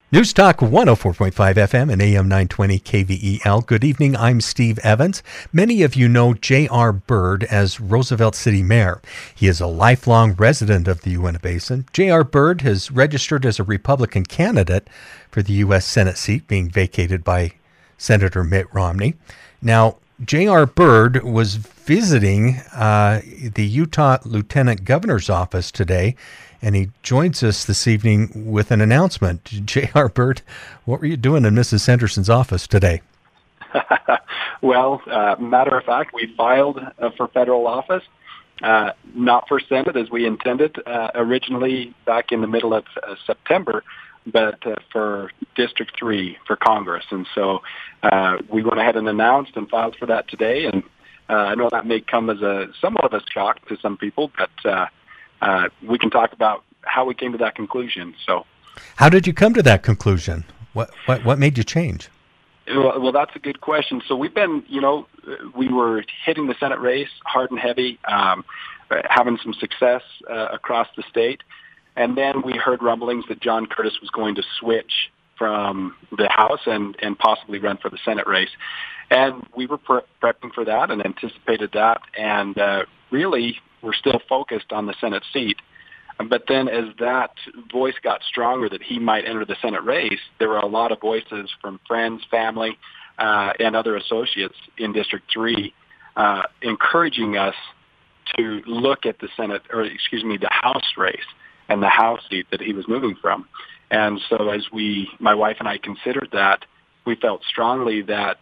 News Talk 104.5 FM and AM 920 KVEL. Good evening. I'm Steve Evans. Many of you know J.R. Bird as Roosevelt City Mayor. He is a lifelong resident of the Uinta Basin. J.R. Bird has registered as a Republican candidate for the U.S. Senate seat being vacated by Senator Mitt Romney. Now, J.R. Bird was visiting the Utah Lieutenant Governor's office today, and he joins us this evening with an announcement. J.R. Bird, what were you doing in Mrs. Henderson's office today? Well, matter of fact, we filed for federal office, not for Senate as we intended originally back in the middle of September, but for District 3 for Congress. And so we went ahead and announced and filed for that today. And I know that may come as somewhat of a shock to some people, but we can talk about how we came to that conclusion. So, how did you come to that conclusion? What made you change? Well, that's a good question. So we've been, we were hitting the Senate race hard and heavy, having some success across the state. And then we heard rumblings that John Curtis was going to switch from the House and possibly run for the Senate race. And we were prepping for that and anticipated that. And really, we're still focused on the Senate seat. But then as that voice got stronger that he might enter the Senate race, there were a lot of voices from friends, family, and other associates in District 3 encouraging us to look at the House race and the House seat that he was moving from. And so as my wife and I considered that, we felt strongly that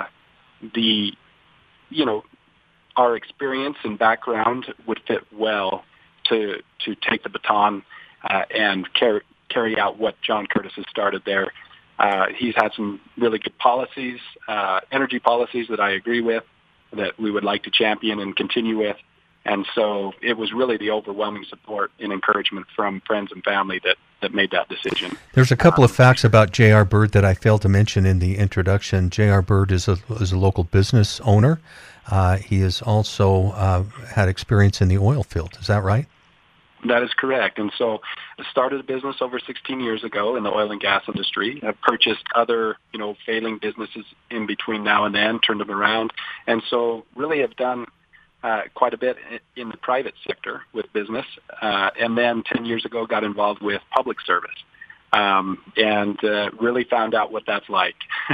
our experience and background would fit well to take the baton and carry out what John Curtis has started there. He's had some really good policies, energy policies that I agree with, that we would like to champion and continue with. And so it was really the overwhelming support and encouragement from friends and family that made that decision. There's a couple of facts about J.R. Bird that I failed to mention in the introduction. J.R. Bird is a local business owner. He has also had experience in the oil field. Is that right? That is correct. And so I started a business over 16 years ago in the oil and gas industry. I've purchased other, failing businesses in between now and then, turned them around. And so really have done quite a bit in the private sector with business. And then 10 years ago got involved with public service and really found out what that's like.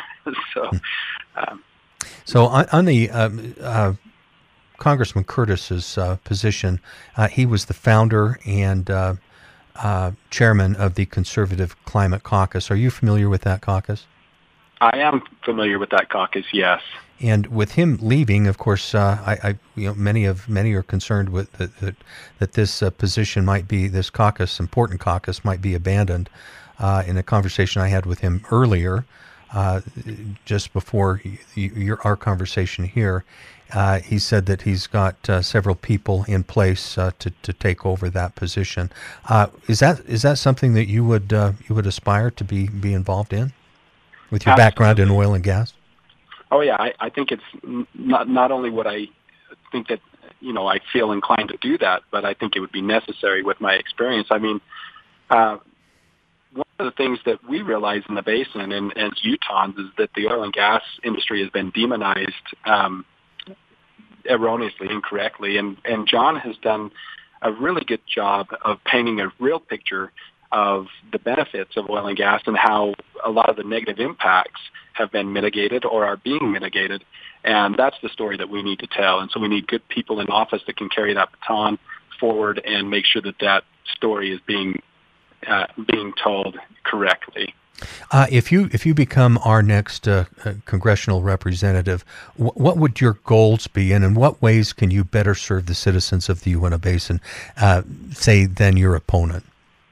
So on the Congressman Curtis's position, he was the founder and chairman of the Conservative Climate Caucus. Are you familiar with that caucus? I am familiar with that caucus, yes. And with him leaving, of course, many are concerned with that this position might be, this caucus, important caucus, might be abandoned. In a conversation I had with him earlier, just before our conversation here, he said that he's got several people in place to take over that position. Is that something that you would aspire to be involved in, with your background in oil and gas? Oh yeah, I think it's not only would I think that I feel inclined to do that, but I think it would be necessary with my experience. I mean, one of the things that we realize in the basin and as Utahns is that the oil and gas industry has been demonized erroneously, incorrectly, and John has done a really good job of painting a real picture of the benefits of oil and gas and how a lot of the negative impacts have been mitigated or are being mitigated. And that's the story that we need to tell. And so we need good people in office that can carry that baton forward and make sure that story is being told correctly. If you become our next congressional representative, what would your goals be, and in what ways can you better serve the citizens of the Uinta Basin, say, than your opponent?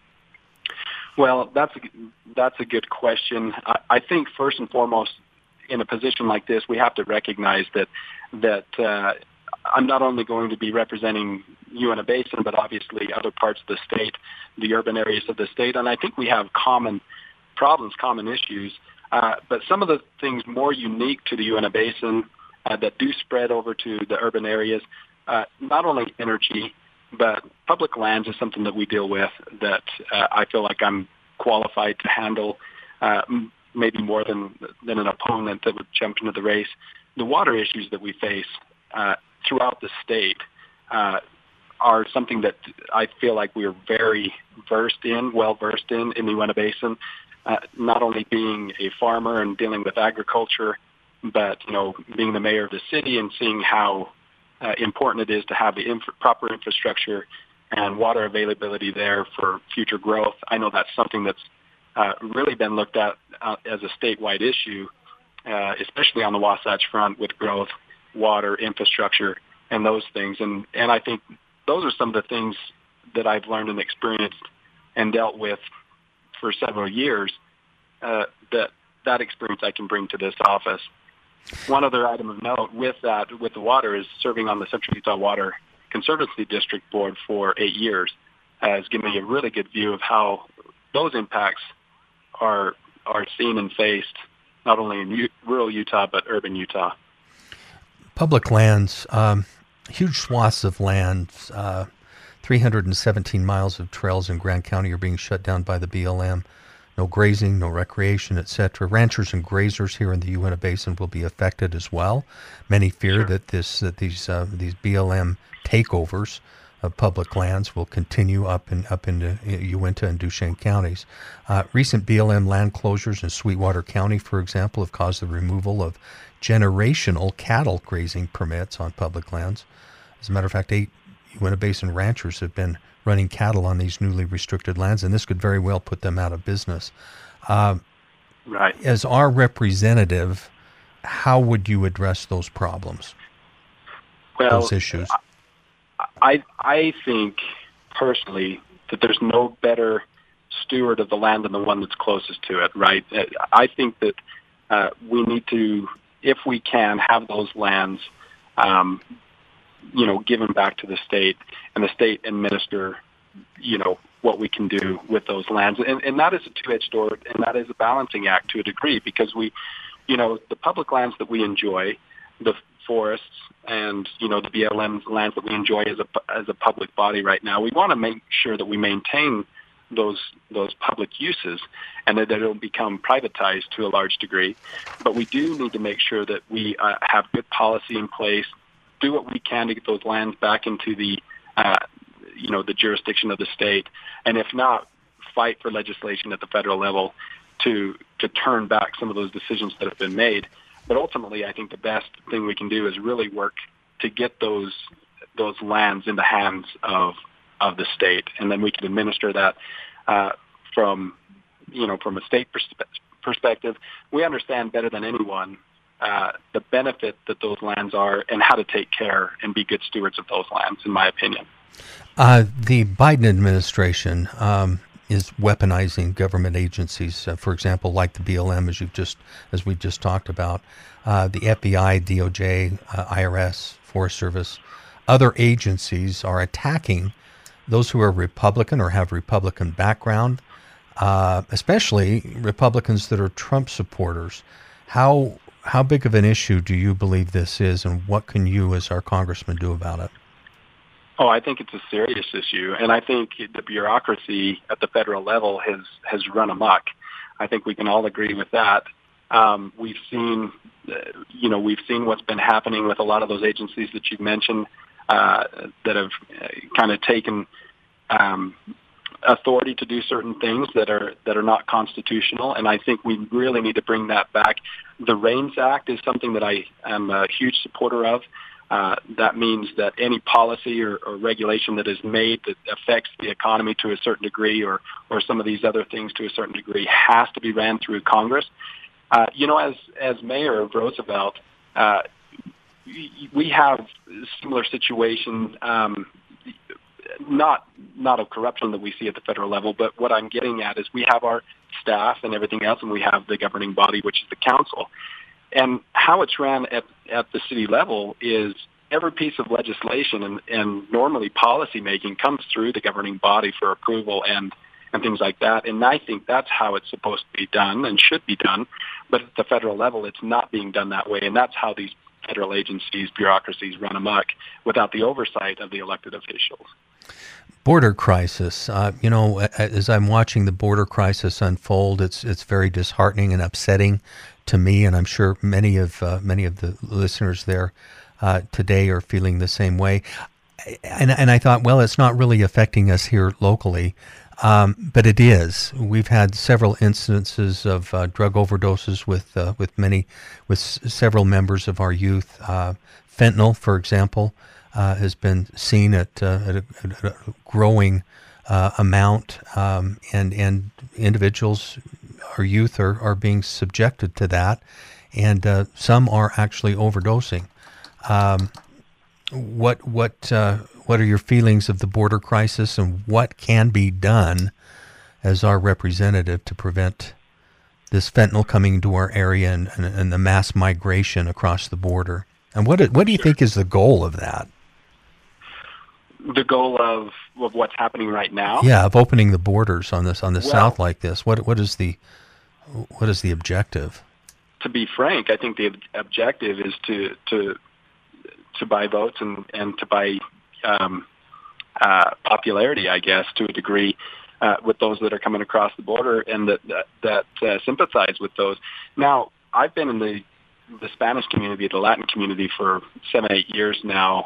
Well, that's a good question. I think first and foremost, in a position like this, we have to recognize that I'm not only going to be representing Uinta Basin, but obviously other parts of the state, the urban areas of the state, and I think we have common problems, common issues. But some of the things more unique to the Uinta Basin that do spread over to the urban areas, not only energy, but public lands is something that we deal with that I feel like I'm qualified to handle. maybe more than an opponent that would jump into the race. The water issues that we face throughout the state are something that I feel like we are very well versed in the Uinta Basin. Not only being a farmer and dealing with agriculture, but being the mayor of the city and seeing how important it is to have the proper infrastructure and water availability there for future growth. I know that's something that's really been looked at as a statewide issue, especially on the Wasatch Front with growth, water, infrastructure, and those things. And I think those are some of the things that I've learned and experienced and dealt with for several years, that experience I can bring to this office. One other item of note with the water is serving on the Central Utah Water Conservancy District Board for 8 years has given me a really good view of how those impacts are seen and faced not only in rural Utah but urban Utah. Public lands, huge swaths of land, 317 miles of trails in Grand County are being shut down by the BLM. No grazing, no recreation, etc. Ranchers and grazers here in the Uinta Basin will be affected as well. Many fear that these BLM takeovers of public lands will continue up into Uinta and Duchesne counties. Recent BLM land closures in Sweetwater County, for example, have caused the removal of generational cattle grazing permits on public lands. As a matter of fact, 8 Uinta Basin ranchers have been running cattle on these newly restricted lands, and this could very well put them out of business. Right. As our representative, how would you address those problems, those issues? I think personally that there's no better steward of the land than the one that's closest to it, right? I think that we need to, if we can, have those lands given back to the state, and the state administer, what we can do with those lands. And that is a two-edged sword, and that is a balancing act to a degree, because we, the public lands that we enjoy, the forests and, the BLM lands that we enjoy as a public body right now, we want to make sure that we maintain those public uses and that they don't become privatized to a large degree. But we do need to make sure that we have good policy in place, do what we can to get those lands back into the jurisdiction of the state, and if not, fight for legislation at the federal level to turn back some of those decisions that have been made. But ultimately, I think the best thing we can do is really work to get those lands in the hands of the state, and then we can administer that from a state perspective. We understand better than anyone the benefit that those lands are and how to take care and be good stewards of those lands, in my opinion. The Biden administration is weaponizing government agencies, for example, like the BLM, as we've just talked about, the FBI, DOJ, IRS, Forest Service. Other agencies are attacking those who are Republican or have Republican background, especially Republicans that are Trump supporters. How big of an issue do you believe this is, and what can you as our congressman do about it? Oh, I think it's a serious issue, and I think the bureaucracy at the federal level has run amok. I think we can all agree with that. We've seen what's been happening with a lot of those agencies that you've mentioned that have kind of taken authority to do certain things that are not constitutional, and I think we really need to bring that back. The REINS Act is something that I am a huge supporter of. That means that any policy or regulation that is made that affects the economy to a certain degree or some of these other things to a certain degree has to be ran through Congress. As mayor of Roosevelt, we have a similar situation, not of corruption that we see at the federal level, but what I'm getting at is we have our staff and everything else, and we have the governing body, which is the council. And how it's ran at the city level is every piece of legislation and normally policy making comes through the governing body for approval and things like that. And I think that's how it's supposed to be done and should be done. But at the federal level, it's not being done that way. And that's how these federal agencies, bureaucracies run amok without the oversight of the elected officials. Border crisis. As I'm watching the border crisis unfold, it's very disheartening and upsetting to me, and I'm sure many of the listeners there today are feeling the same way. And I thought, well, it's not really affecting us here locally, but it is. We've had several instances of drug overdoses with several members of our youth. Fentanyl, for example, has been seen at a growing amount, and individuals, our youth, are being subjected to that, and some are actually overdosing. What are your feelings of the border crisis, and what can be done as our representative to prevent this fentanyl coming into our area and the mass migration across the border? And what do you think is the goal of that? The goal of what's happening right now? Yeah, of opening the borders on the south like this. What is the objective? To be frank, I think the objective is to buy votes and to buy popularity, I guess, to a degree, with those that are coming across the border and that sympathize with those. Now, I've been in the Spanish community, the Latin community, for 7-8 years now,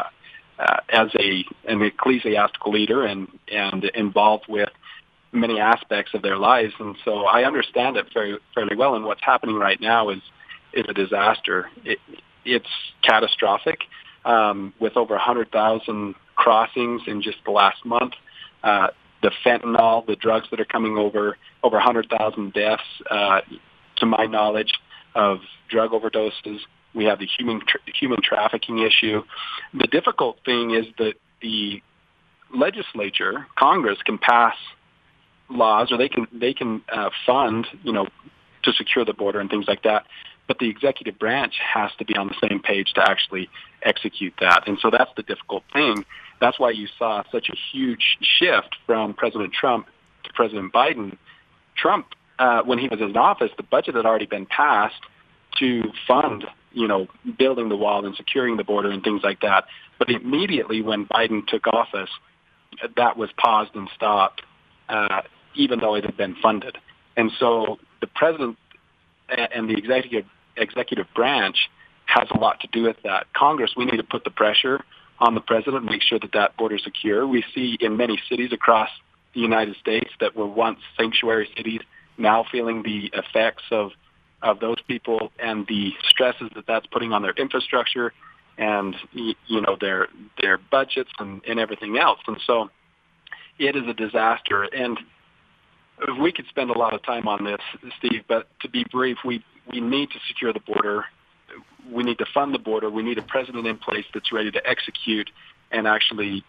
as an ecclesiastical leader and involved with many aspects of their lives, and so I understand it fairly well. And what's happening right now is a disaster. It's catastrophic, with over 100,000 crossings in just the last month. The fentanyl, the drugs that are coming over 100,000 deaths, to my knowledge, of drug overdoses. We have the human trafficking issue. The difficult thing is that the legislature, Congress, can pass laws, or they can fund, to secure the border and things like that. But the executive branch has to be on the same page to actually execute that. And so that's the difficult thing. That's why you saw such a huge shift from President Trump to President Biden. Trump, when he was in office, the budget had already been passed to fund, building the wall and securing the border and things like that. But immediately when Biden took office, that was paused and stopped, even though it had been funded. And so the president and the executive branch has a lot to do with that. Congress, we need to put the pressure on the president, make sure that border is secure. We see in many cities across the United States that were once sanctuary cities now feeling the effects of those people and the stresses that that's putting on their infrastructure and, their budgets and everything else. And so it is a disaster. And we could spend a lot of time on this, Steve, but to be brief, we need to secure the border. We need to fund the border. We need a president in place that's ready to execute and actually,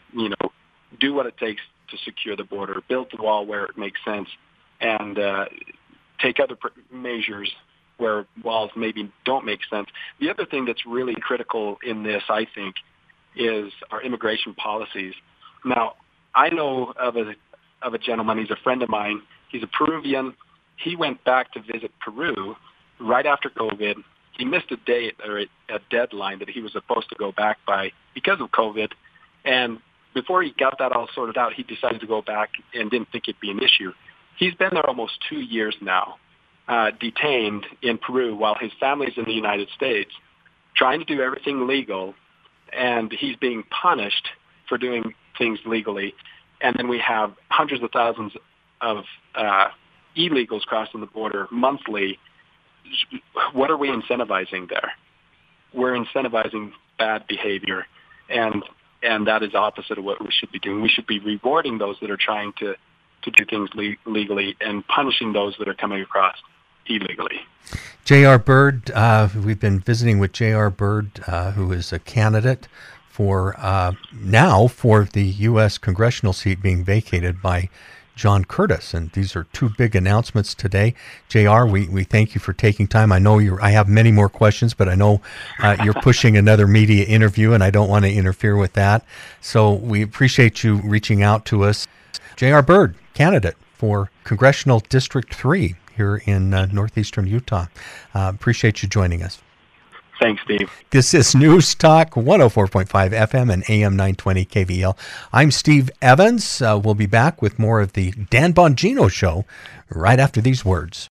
do what it takes to secure the border, build the wall where it makes sense, and take other measures where walls maybe don't make sense. The other thing that's really critical in this, I think, is our immigration policies. Now, I know of a gentleman, he's a friend of mine, he's a Peruvian. He went back to visit Peru right after COVID. He missed a date or a deadline that he was supposed to go back by because of COVID. And before he got that all sorted out, he decided to go back and didn't think it'd be an issue. He's been there almost 2 years now, detained in Peru while his family's in the United States, trying to do everything legal, and he's being punished for doing things legally. And then we have hundreds of thousands of illegals crossing the border monthly. What are we incentivizing there? We're incentivizing bad behavior, and that is opposite of what we should be doing. We should be rewarding those that are trying to do things legally and punishing those that are coming across illegally. J.R. Bird, we've been visiting with J.R. Bird, who is a candidate for the U.S. congressional seat being vacated by John Curtis, and these are two big announcements today. JR, we thank you for taking time. I know I have many more questions, but I know you're pushing another media interview, and I don't want to interfere with that. So we appreciate you reaching out to us. J.R. Bird, candidate for Congressional District 3 here in northeastern Utah. Appreciate you joining us. Thanks, Steve. This is News Talk 104.5 FM and AM 920 KVEL. I'm Steve Evans. We'll be back with more of the Dan Bongino Show right after these words.